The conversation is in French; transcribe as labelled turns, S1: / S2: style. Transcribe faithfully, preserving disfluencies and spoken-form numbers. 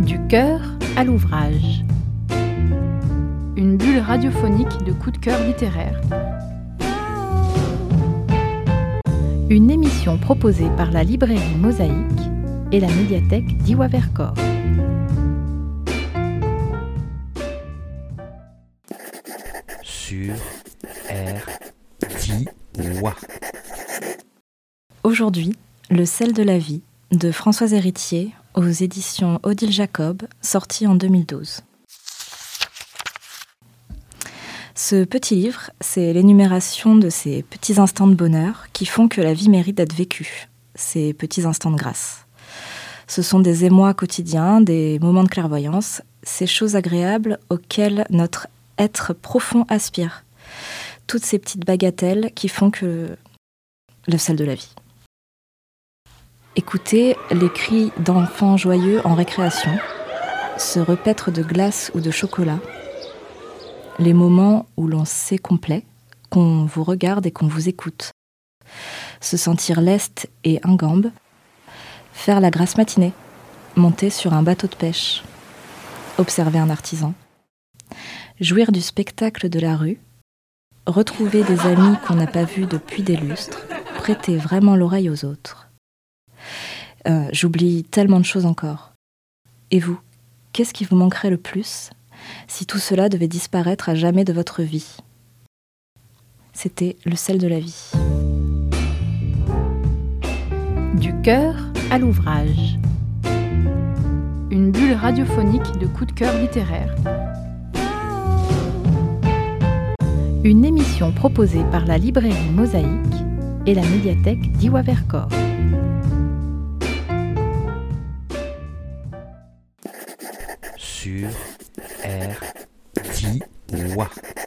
S1: Du cœur à l'ouvrage. Une bulle radiophonique de coups de cœur littéraire. Une émission proposée par la librairie Mosaïque et la médiathèque d'Iwa Vercors.
S2: Sur R T-Wa.
S3: Aujourd'hui, Le sel de la vie de Françoise Héritier aux éditions Odile Jacob, sorti en deux mille douze. Ce petit livre, c'est l'énumération de ces petits instants de bonheur qui font que la vie mérite d'être vécue, ces petits instants de grâce. Ce sont des émois quotidiens, des moments de clairvoyance, ces choses agréables auxquelles notre être profond aspire. Toutes ces petites bagatelles qui font que le sel de la vie. Écoutez les cris d'enfants joyeux en récréation, ce repaître de glace ou de chocolat, les moments où l'on sait complet, qu'on vous regarde et qu'on vous écoute, se sentir leste et ingambe, faire la grasse matinée, monter sur un bateau de pêche, observer un artisan, jouir du spectacle de la rue, retrouver des amis qu'on n'a pas vus depuis des lustres, prêter vraiment l'oreille aux autres. Euh, j'oublie tellement de choses encore. Et vous, qu'est-ce qui vous manquerait le plus si tout cela devait disparaître à jamais de votre vie ? C'était le sel de la vie.
S1: Du cœur à l'ouvrage. Une bulle radiophonique de coups de cœur littéraire. Une émission proposée par la librairie Mosaïque et la médiathèque d'Iwa Vercors.
S2: Sur R T-Wa.